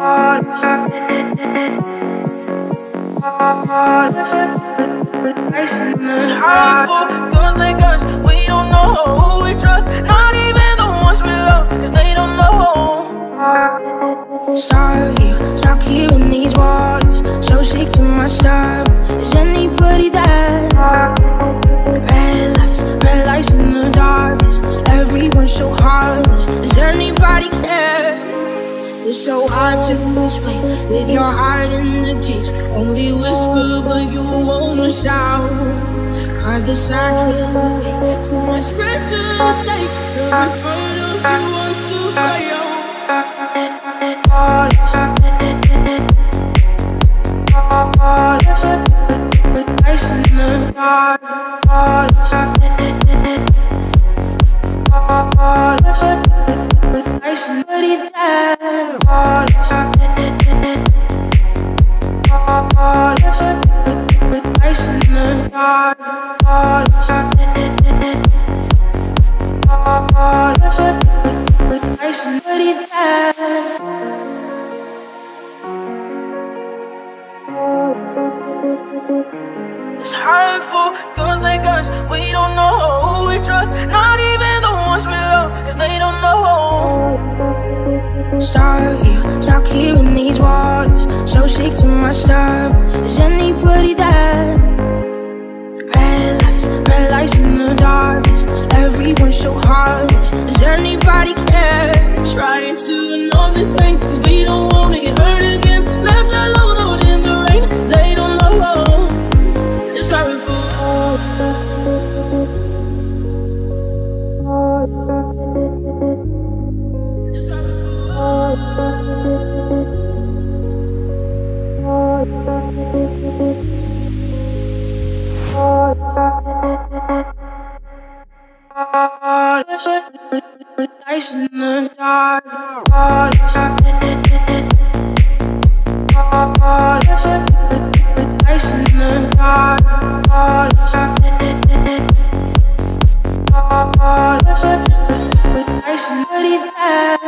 It's hurtful, feels like us. We don't know who we trust. Not even the ones we love, cause they don't know. Stuck here in these waters, so sick to my stomach. Is anybody there? Red lights in the darkness. Everyone's so heartless. Does anybody care? It's so hard to explain with your heart in the cage. Only whisper, but you won't shout. Cause the cycle away. Too much pressure to take. Every part of you wants to fail. Ice in the dark. Ice in the ice in the dark. Ice in the It's hurtful, feels like us. We don't know who we trust. Not even the ones we love, cause they don't know. Stuck here in these waters, so sick to my stomach. Is anybody there? Red lights in the darkness. Everyone's so heartless. Does anybody care? Trying to ignore this pain, cause we don't wanna get hurt again. Left alone out in the rain, they don't know. It's hurtful. Ice in the dark. Ice in the dark. Ice in the dark.